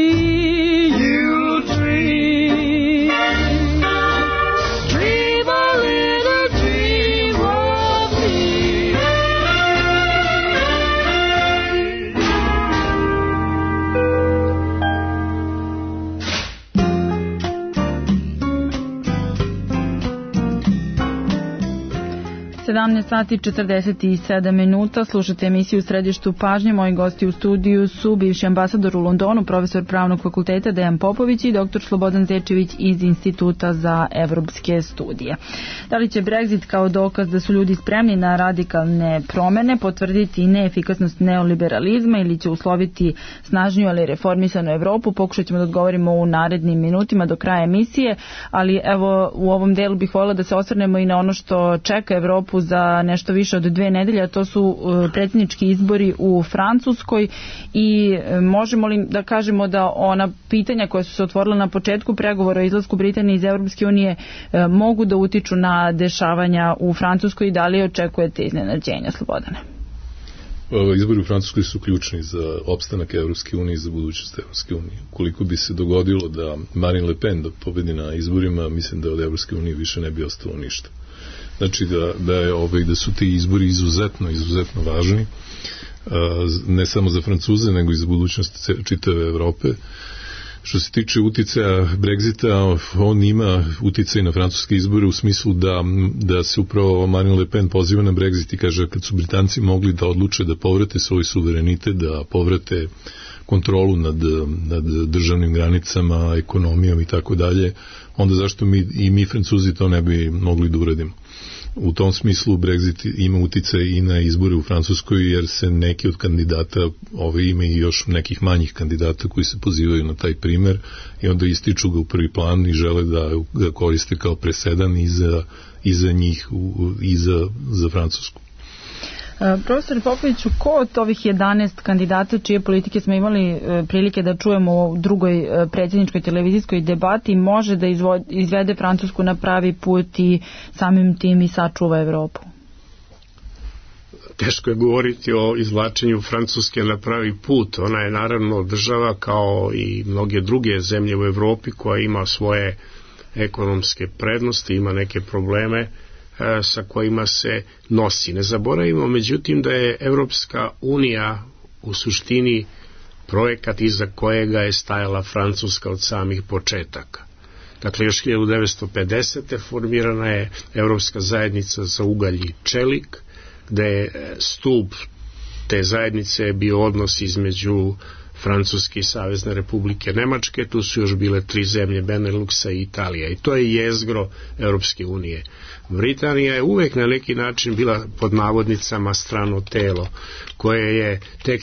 Sati 47 minuta, slušate emisiju u Središtu pažnje. Moji gosti u studiju su bivši ambasador u Londonu, profesor pravnog fakulteta Dejan Popović i dr. Slobodan Zečević iz Instituta za evropske studije. Da li će Brexit kao dokaz da su ljudi spremni na radikalne promene potvrditi neefikasnost neoliberalizma ili će usloviti snažniju ali reformisanu Evropu? Pokušat ćemo da odgovorimo u narednim minutima do kraja emisije, ali evo u ovom delu bih voljela da se osvrnemo i na ono što čeka Evropu za nešto više od 2 nedelje, a to su predsjednički izbori u Francuskoj i možemo li da kažemo da ona pitanja koja su se otvorila na početku pregovora o izlasku Britanije iz Evropske unije mogu da utiču na dešavanja u Francuskoj i da li očekujete iznenađenja, Slobodane? Izbori u Francuskoj su ključni za opstanak Evropske unije i za budućnost Evropske unije. Koliko bi se dogodilo da Marine Le Pen da pobedi na izborima, mislim da od Evropske unije više ne bi ostalo ništa. znači da su ti izbori izuzetno važni, ne samo za Francuze, nego i za budućnost čitave Evrope. Što se tiče uticaja Brexita, on ima uticaj na francuske izbore u smislu da se upravo Marine Le Pen poziva na Brexit i kaže kad su Britanci mogli da odluče da povrate svoj suverenitet, da povrate kontrolu nad državnim granicama, ekonomijom i tako dalje, onda zašto mi Francuzi to ne bi mogli da uradimo? U tom smislu Brexit ima uticaj i na izbore u Francuskoj, jer se neki od kandidata, ima i još nekih manjih kandidata koji se pozivaju na taj primer i onda ističu ga u prvi plan i žele da ga koriste kao presedan i za njih i za Francusku. Profesor Popoviću, ko od ovih 11 kandidata čije politike smo imali prilike da čujemo u drugoj predsjedničkoj televizijskoj debati može da izvede Francusku na pravi put i samim tim i sačuva Evropu? Teško je govoriti o izvlačenju Francuske na pravi put. Ona je naravno država kao i mnoge druge zemlje u Evropi koja ima svoje ekonomske prednosti, ima neke probleme sa kojima se nosi. Ne zaboravimo međutim da je Evropska unija u suštini projekat iza kojega je stajala Francuska od samih početaka. Dakle, još 1950. formirana je Evropska zajednica za ugalj i čelik, gde je stup te zajednice je bio odnos između Francuske i Savezne Republike Nemačke, tu su još bile 3 zemlje Beneluxa i Italija i to je jezgro Europske unije. Britanija je uvek na neki način bila pod navodnicama strano telo koje je tek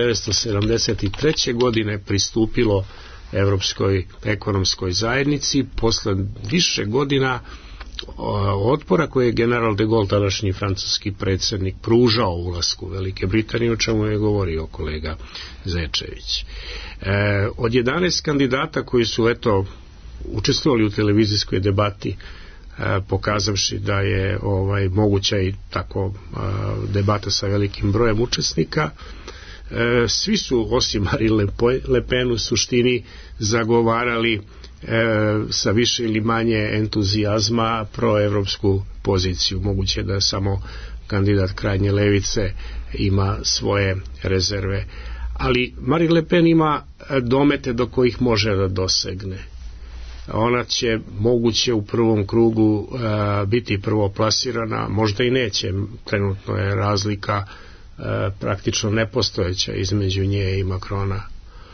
1973. godine pristupilo Evropskoj ekonomskoj zajednici posle više godina otpora koje je general de Gaulle, tadašnji francuski predsjednik, pružao ulasku Velike Britanije, o čemu je govorio kolega Zečević. Od 11 kandidata koji su učestvovali u televizijskoj debati, pokazavši da je moguća i tako debata sa velikim brojem učesnika, svi su osim Marine Le Pen u suštini zagovarali sa više ili manje entuzijazma proevropsku poziciju. Moguće da samo kandidat krajnje levice ima svoje rezerve. Ali Marine Le Pen ima domete do kojih može da dosegne. Ona će moguće u prvom krugu biti prvo plasirana, možda i neće. Trenutno je razlika praktično nepostojeća između nje i Macrona.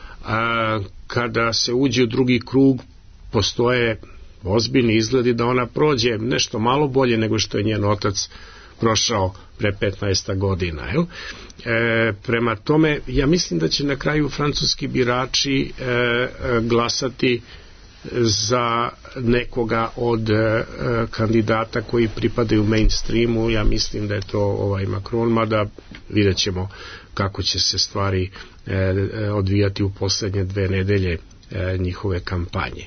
Kada se uđe u drugi krug, postoje ozbiljni izgledi da ona prođe nešto malo bolje nego što je njen otac prošao pre 15 godina. Prema tome, ja mislim da će na kraju francuski birači glasati za nekoga od kandidata koji pripadaju mainstreamu. Ja mislim da je to Macron, mada vidjet ćemo kako će se stvari odvijati u posljednje 2 nedelje njihove kampanje.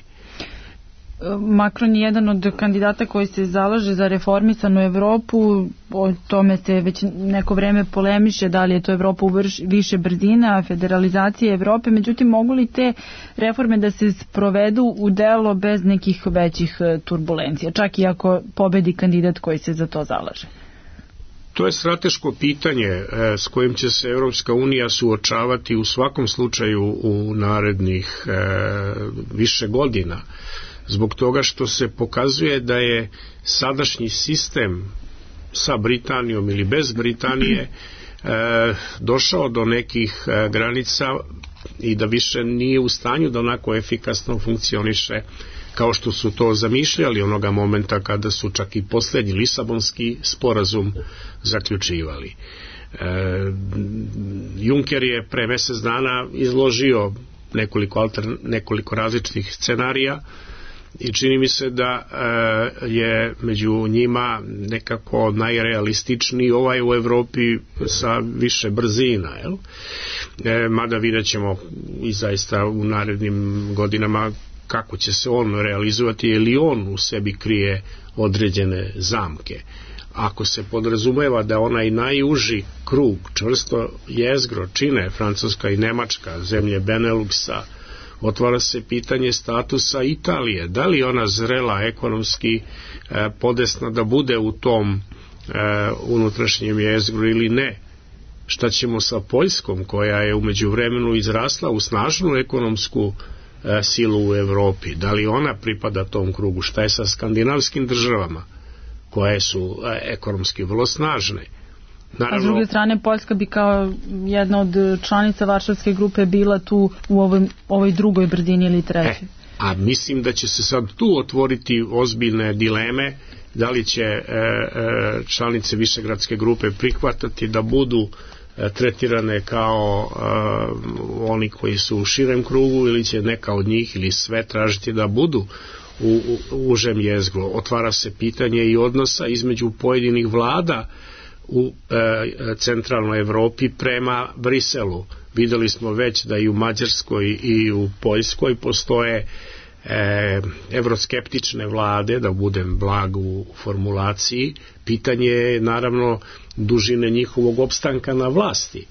Macron je jedan od kandidata koji se zalaže za reformisanu Evropu, o tome se već neko vreme polemiše da li je to Evropa u više brzina, federalizacije Evrope, međutim mogu li te reforme da se sprovedu u delo bez nekih većih turbulencija, čak i ako pobedi kandidat koji se za to zalaže? To je strateško pitanje s kojim će se Evropska unija suočavati u svakom slučaju u narednih više godina. Zbog toga što se pokazuje da je sadašnji sistem sa Britanijom ili bez Britanije došao do nekih granica i da više nije u stanju da onako efikasno funkcioniše kao što su to zamišljali onoga momenta kada su čak i posljednji Lisabonski sporazum zaključivali. Juncker je pre mjesec dana izložio nekoliko različitih scenarija i čini mi se da je među njima nekako najrealističniji u Evropi sa više brzina. Mada vidjet ćemo i zaista u narednim godinama kako će se on realizovati, jer i on u sebi krije određene zamke. Ako se podrazumeva da onaj najuži krug, čvrsto jezgro čine Francuska i Nemačka, zemlje Beneluxa, Otvara se pitanje statusa Italije. Da li ona zrela ekonomski podesna da bude u tom unutrašnjem jezgru ili ne? Šta ćemo sa Poljskom, koja je u međuvremenu izrasla u snažnu ekonomsku silu u Evropi? Da li ona pripada tom krugu? Šta je sa skandinavskim državama koje su ekonomski vrlo snažne? Naravno, a s druge strane Poljska bi kao jedna od članica Varšavske grupe bila tu u ovoj drugoj brzini ili trećoj. A mislim da će se sad tu otvoriti ozbiljne dileme, da li će članice Višegradske grupe prihvatati da budu tretirane kao oni koji su u širem krugu, ili će neka od njih ili sve tražiti da budu u užem jezgru. Otvara se pitanje i odnosa između pojedinih vlada u centralnoj Evropi prema Briselu. Videli smo već da i u Mađarskoj i u Poljskoj postoje evroskeptične vlade, da budem blag u formulaciji. Pitanje je naravno dužine njihovog opstanka na vlasti.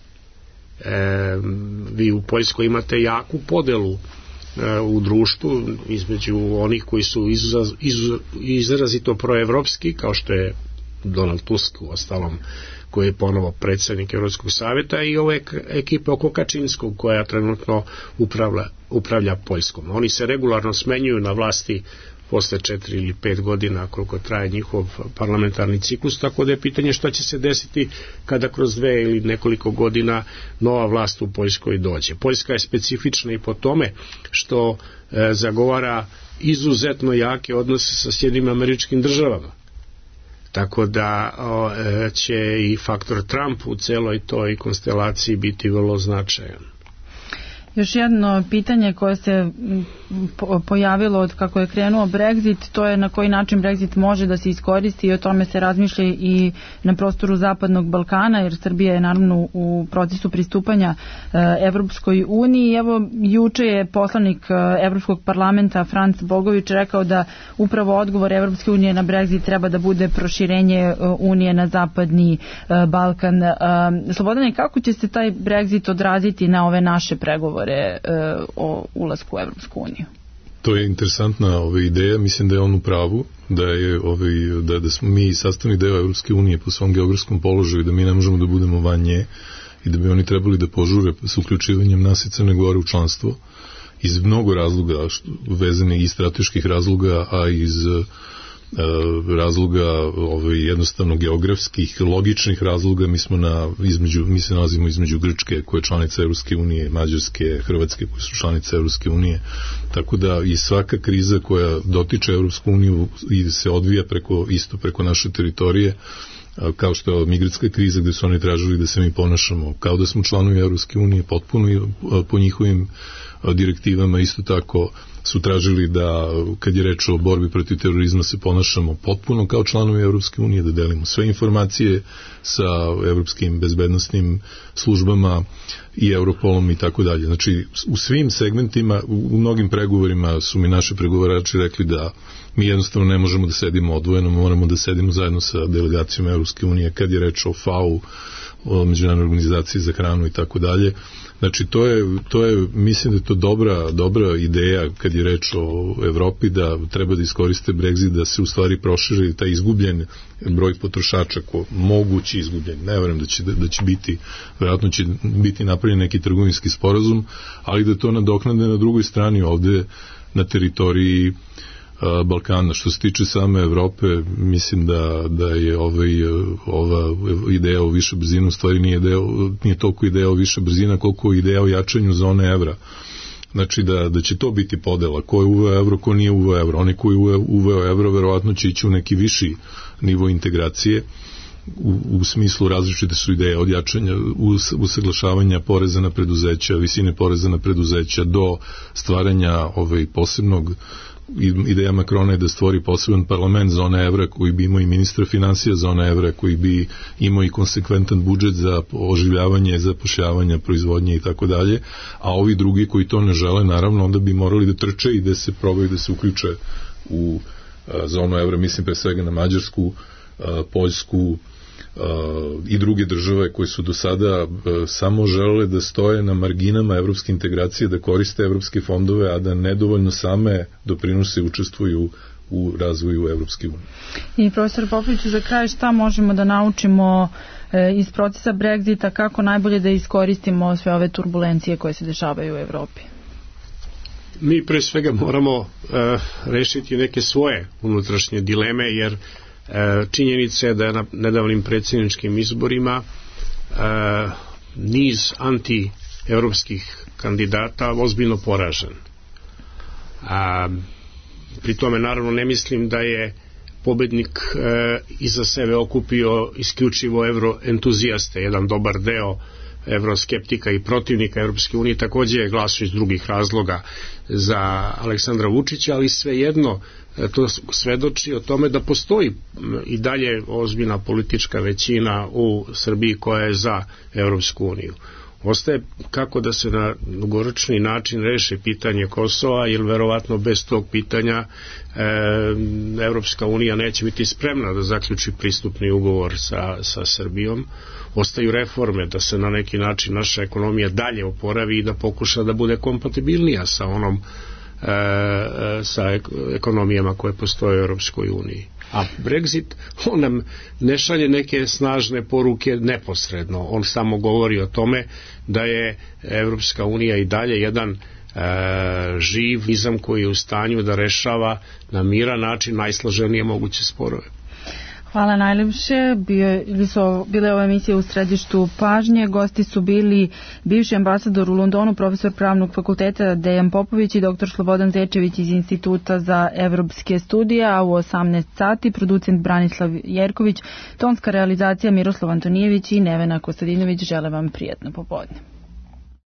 Vi u Poljskoj imate jaku podelu u društvu između onih koji su izrazito proevropski, kao što je Donald Tusk, u ostalom, koji je ponovo predsjednik Evropskog savjeta, i ove ekipe oko Kačinskog koja trenutno upravlja Poljskom. Oni se regularno smenjuju na vlasti posle 4 ili 5 godina koliko traje njihov parlamentarni ciklus, tako da je pitanje šta će se desiti kada kroz 2 ili nekoliko godina nova vlast u Poljskoj dođe. Poljska je specifična i po tome što zagovara izuzetno jake odnose sa Sjedinjenim Američkim Državama. Tako da će i faktor Trump u celoj toj konstelaciji biti vrlo značajan. Još jedno pitanje koje se pojavilo od kako je krenuo Brexit, to je na koji način Brexit može da se iskoristi, i o tome se razmišlja i na prostoru Zapadnog Balkana, jer Srbija je naravno u procesu pristupanja Evropskoj uniji. Evo, juče je poslanik Evropskog parlamenta Franc Bogović rekao da upravo odgovor Evropske unije na Brexit treba da bude proširenje unije na Zapadni Balkan. Slobodane, kako će se taj Brexit odraziti na ove naše pregovore o ulasku u Evropsku uniju? To je interesantna ideja, mislim da je on u pravu, da smo mi sastavni deo Evropske unije po svom geografskom položaju, da mi ne možemo da budemo van nje i da bi oni trebali da požure sa uključivanjem nas i Crne Gore u članstvo, iz mnogo razloga, vezanih i strateških razloga, a iz razloga jednostavno geografskih, logičnih razloga. Mi se nalazimo između Grčke, koja je članica Evropske unije, Mađarske, Hrvatske, koje su članice Evropske unije, tako da i svaka kriza koja dotiče Evropsku uniju i se odvija preko naše teritorije, kao što je migratska kriza, gde su oni tražili da se mi ponašamo kao da smo članovi Evropske unije, potpuno po njihovim direktivama. Isto tako su tražili da, kad je reč o borbi protiv terorizma, se ponašamo potpuno kao članovi Evropske unije, da delimo sve informacije sa evropskim bezbednosnim službama i Europolom i tako dalje. Znači, u svim segmentima, u mnogim pregovorima su mi naši pregovarači rekli da mi jednostavno ne možemo da sedimo odvojeno, moramo da sedimo zajedno sa delegacijom Evropske unije, kad je reč o FAO, o Međunarodnoj organizaciji za hranu i tako dalje. Znači, to je, mislim da je to dobra ideja kad je reč o Evropi, da treba da iskoriste Brexit, da se u stvari proširi taj izgubljen broj potrošača, mogući izgubljen. Ne verujem da će biti, vjerojatno će biti napravljen neki trgovinski sporazum, ali da to nadoknade na drugoj strani ovde na teritoriji Balkana. Što se tiče same Evrope, mislim da je ova ideja o više brzina u stvari nije toliko ideja o više brzina koliko ideja o jačanju zone evra. Znači da će to biti podela, ko je uveo evro, ko nije uveo evro. Oni koji je uveo evro verovatno će ići u neki viši nivo integracije, u smislu različite su ideje od jačanja, usaglašavanja poreza na preduzeća, visine poreza na preduzeća, do stvaranja posebnog. Ideja Makrona je da stvori poseban parlament zone evra koji bi imao i ministra financija zone evra, koji bi imao i konsekventan budžet za oživljavanje, zapošljavanja, proizvodnje i tako dalje, a ovi drugi koji to ne žele, naravno, onda bi morali da trče i da se probaju da se uključe u zonu evra. Mislim pre svega na Mađarsku, Poljsku, i druge države koje su do sada samo želele da stoje na marginama evropske integracije, da koriste evropske fondove, a da nedovoljno same doprinose i učestvuju u razvoju Evropske unije. I profesor Popoviću, za kraj šta možemo da naučimo iz procesa Brexita, kako najbolje da iskoristimo sve ove turbulencije koje se dešavaju u Evropi? Mi pre svega moramo rešiti neke svoje unutrašnje dileme, jer činjenica je da je na nedavnim predsjedničkim izborima niz anti-evropskih kandidata ozbiljno poražen. Pri tome naravno ne mislim da je pobednik iza sebe okupio isključivo evroentuzijaste. Jedan dobar deo evroskeptika i protivnika Europske unije takođe je glasao iz drugih razloga za Aleksandra Vučića, ali svejedno to svedoči o tome da postoji i dalje ozbiljna politička većina u Srbiji koja je za Europsku uniju. Ostaje kako da se na dugoročni način reše pitanje Kosova, jer verovatno bez tog pitanja Evropska unija neće biti spremna da zaključi pristupni ugovor sa Srbijom. Ostaju reforme da se na neki način naša ekonomija dalje oporavi i da pokuša da bude kompatibilnija sa sa ekonomijama koje postoje u Europskoj uniji. A Brexit, on nam ne šalje neke snažne poruke neposredno. On samo govori o tome da je Evropska unija i dalje jedan živ nizam koji je u stanju da rešava na miran način najsloženije moguće sporove. Hvala najlepše. Bile je ova emisija u središtu pažnje. Gosti su bili bivši ambasador u Londonu, profesor pravnog fakulteta Dejan Popović i dr. Slobodan Zečević iz Instituta za evropske studije, a u 18 sati producent Branislav Jerković, tonska realizacija Miroslav Antonijević i Nevena Kostadinović. Žele vam prijatno popodne.